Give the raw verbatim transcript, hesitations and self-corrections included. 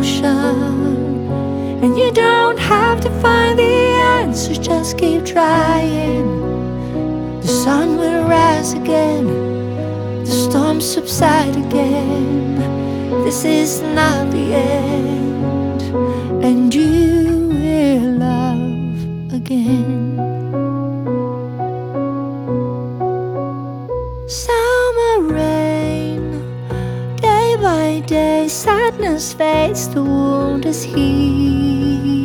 ocean. And you don't have to find the answers, just keep trying. The sun will rise again, the storms subside again. This is not the end, and you will love again. Summer rain, day by day, sadness fades, the wound is healed.